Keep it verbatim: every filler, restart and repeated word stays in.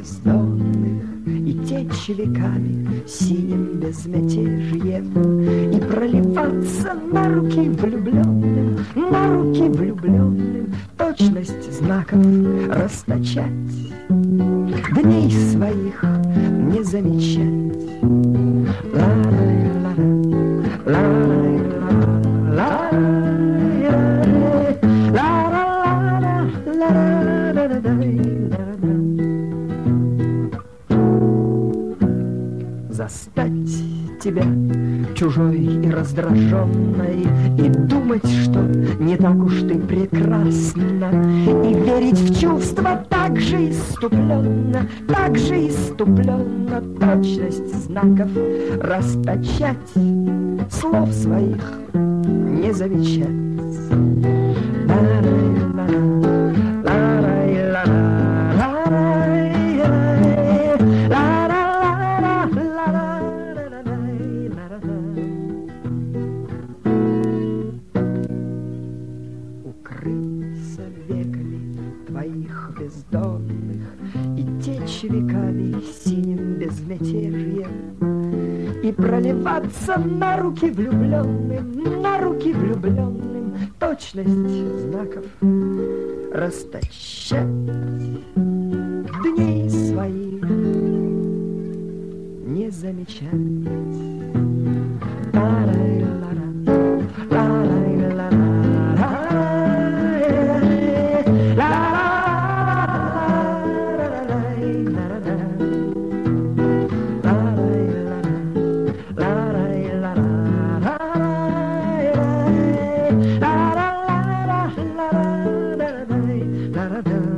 бездонных и течь веками синим безмятежьем, и проливаться на руки влюбленным, на руки влюбленным, точность знаков расточать, дней своих не замечать. Застать тебя чужой и раздраженной, и думать, что не так уж ты прекрасна, и верить в чувства так же иступленно, так же иступленно, точность знаков расточать, слов своих не замечать. Укрыться веками твоих бездонных и течь веками синим безмятежьем, и проливаться на руки влюбленным, на руки влюбленным, точность знаков расточать, дней своих не замечать. Da da da.